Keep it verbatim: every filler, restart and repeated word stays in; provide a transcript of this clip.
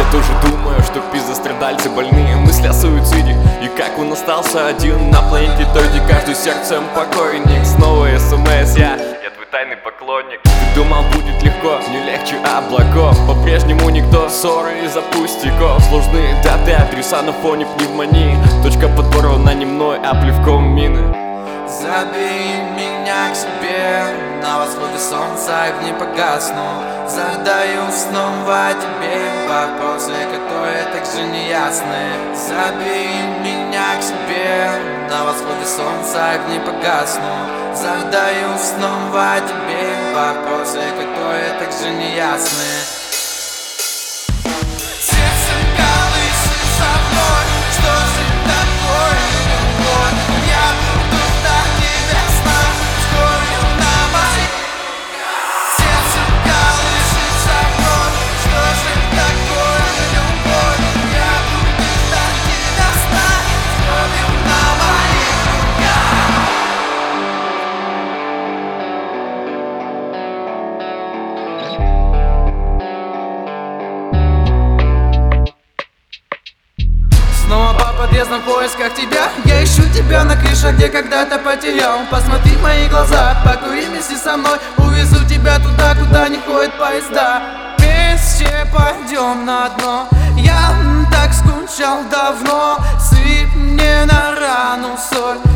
тоже думаю, что пиздострадальцы больные. Мысли о суициде, и как он остался один на планете той, где каждый сердцем покойник. Снова смс, я, я твой тайный поклонник. Ты думал, будет легко, не легче облаков. По-прежнему никто, ссоры из-за пустяков. Сложные даты, адреса на фоне пневмонии. Точка подворвана не мной, а плевком мины. Забери меня к себе, на восходе солнца и в не погасну. Задаю снова тебе вопросы, которые так же неясны. Забери меня к себе, на восходе солнца и в не погасну. Задаю снова тебе вопросы, которые так же неясны. Снова по подъездам в поисках тебя. Я ищу тебя на крыше, где когда-то потерял. Посмотри в мои глаза, покури вместе со мной. Увезу тебя туда, куда не ходят поезда. Вместе пойдем на дно. Я так скучал давно. Сыпь мне на рану соль.